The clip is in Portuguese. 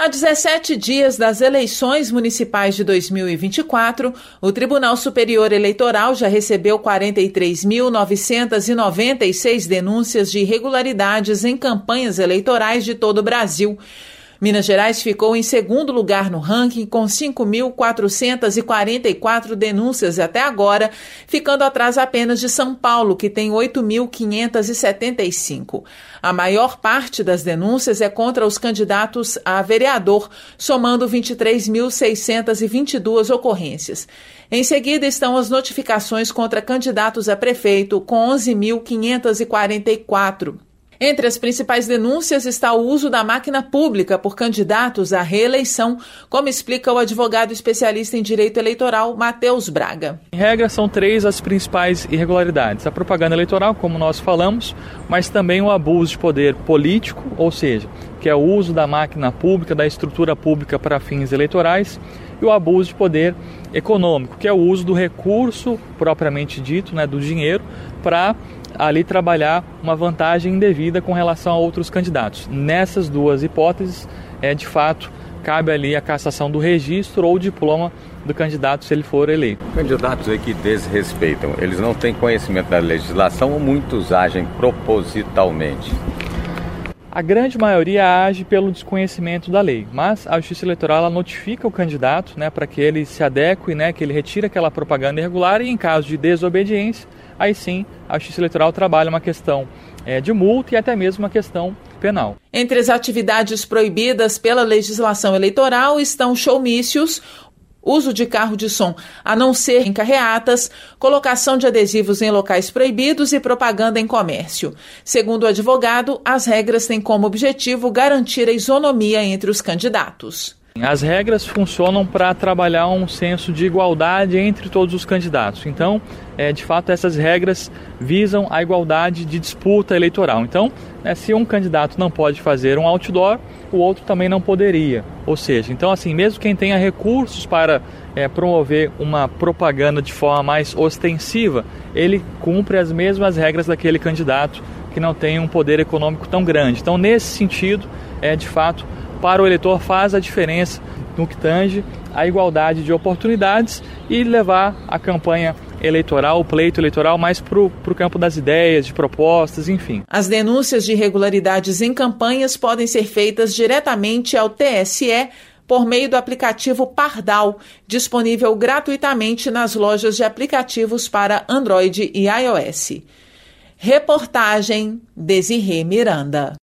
Há 17 dias das eleições municipais de 2024, o Tribunal Superior Eleitoral já recebeu 43.996 denúncias de irregularidades em campanhas eleitorais de todo o Brasil. Minas Gerais ficou em segundo lugar no ranking com 5.444 denúncias até agora, ficando atrás apenas de São Paulo, que tem 8.575. A maior parte das denúncias é contra os candidatos a vereador, somando 23.622 ocorrências. Em seguida estão as notificações contra candidatos a prefeito, com 11.544. Entre as principais denúncias está o uso da máquina pública por candidatos à reeleição, como explica o advogado especialista em direito eleitoral, Matheus Braga. Em regra, são 3 as principais irregularidades. A propaganda eleitoral, como nós falamos, mas também o abuso de poder político, ou seja, que é o uso da máquina pública, da estrutura pública para fins eleitorais, e o abuso de poder econômico, que é o uso do recurso propriamente dito, do dinheiro, para ali trabalhar uma vantagem indevida com relação a outros candidatos. Nessas duas hipóteses, de fato, cabe ali a cassação do registro ou diploma do candidato se ele for eleito. Candidatos aí que desrespeitam, eles não têm conhecimento da legislação ou muitos agem propositalmente? A grande maioria age pelo desconhecimento da lei, mas a Justiça Eleitoral ela notifica o candidato para que ele se adeque, que ele retire aquela propaganda irregular e em caso de desobediência, aí sim a Justiça Eleitoral trabalha uma questão de multa e até mesmo uma questão penal. Entre as atividades proibidas pela legislação eleitoral estão showmícios, uso de carro de som a não ser em carreatas, colocação de adesivos em locais proibidos e propaganda em comércio. Segundo o advogado, as regras têm como objetivo garantir a isonomia entre os candidatos. As regras funcionam para trabalhar um senso de igualdade entre todos os candidatos. Então, de fato, essas regras visam a igualdade de disputa eleitoral. Então, se um candidato não pode fazer um outdoor, o outro também não poderia. Ou seja, então, assim, mesmo quem tenha recursos para promover uma propaganda de forma mais ostensiva, ele cumpre as mesmas regras daquele candidato que não tem um poder econômico tão grande. Então, nesse sentido, de fato, para o eleitor faz a diferença no que tange a igualdade de oportunidades e levar a campanha eleitoral, o pleito eleitoral mais para o campo das ideias, de propostas, enfim. As denúncias de irregularidades em campanhas podem ser feitas diretamente ao TSE por meio do aplicativo Pardal, disponível gratuitamente nas lojas de aplicativos para Android e iOS. Reportagem Desirê Miranda.